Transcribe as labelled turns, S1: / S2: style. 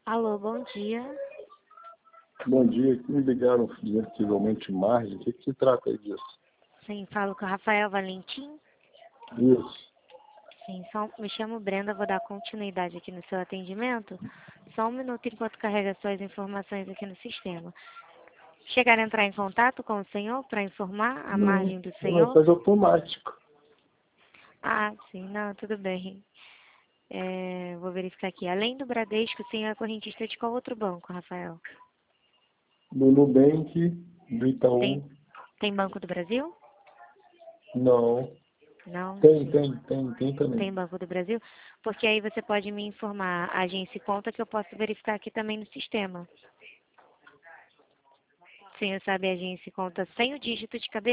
S1: Alô, bom dia.
S2: Bom dia, aqui me ligaram anteriormente Margem, o que se trata aí disso?
S1: Sim, falo com o Rafael Valentim.
S2: Isso.
S1: Sim, me chamo Brenda, vou dar continuidade aqui no seu atendimento. Só um minuto enquanto carrega suas informações aqui no sistema. Chegaram a entrar em contato com o senhor para informar a margem do
S2: Não,
S1: senhor?
S2: faz automático.
S1: Ah, sim, não, tudo bem. Vou verificar aqui. Além do Bradesco, o senhor é correntista de qual outro banco, Rafael?
S2: Do Nubank, do Itaú,
S1: Tem Banco do Brasil?
S2: não.
S1: Não?
S2: Tem
S1: Sim.
S2: também.
S1: Tem Banco do Brasil? Porque aí você pode me informar a agência e conta que eu posso verificar aqui também no sistema. O senhor sabe a agência e conta sem o dígito de cabeça?